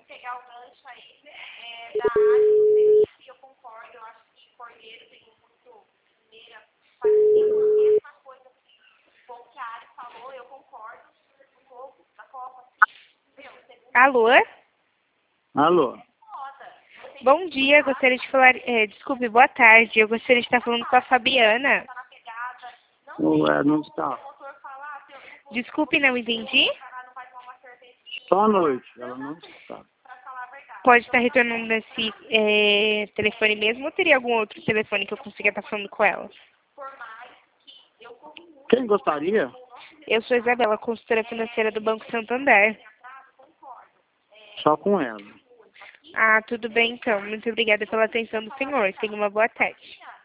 pegar o gancho aí da área do serviço, e eu concordo, eu acho que Cordeiro tem muito primeira, parecendo a mesma coisa que a área falou, eu concordo um pouco da Copa, meu, Alô? Alô? Bom dia, gostaria de falar... desculpe, boa tarde. Eu gostaria de estar falando com a Fabiana. Ué, não está. Desculpe, não entendi. Só à noite, ela não está. Pode estar retornando nesse telefone mesmo ou teria algum outro telefone que eu consiga estar falando com ela? Quem gostaria? Eu sou Isabela, consultora financeira do Banco Santander. Só com ela. Ah, tudo bem então. Muito obrigada pela atenção do senhor. Tenha uma boa tarde.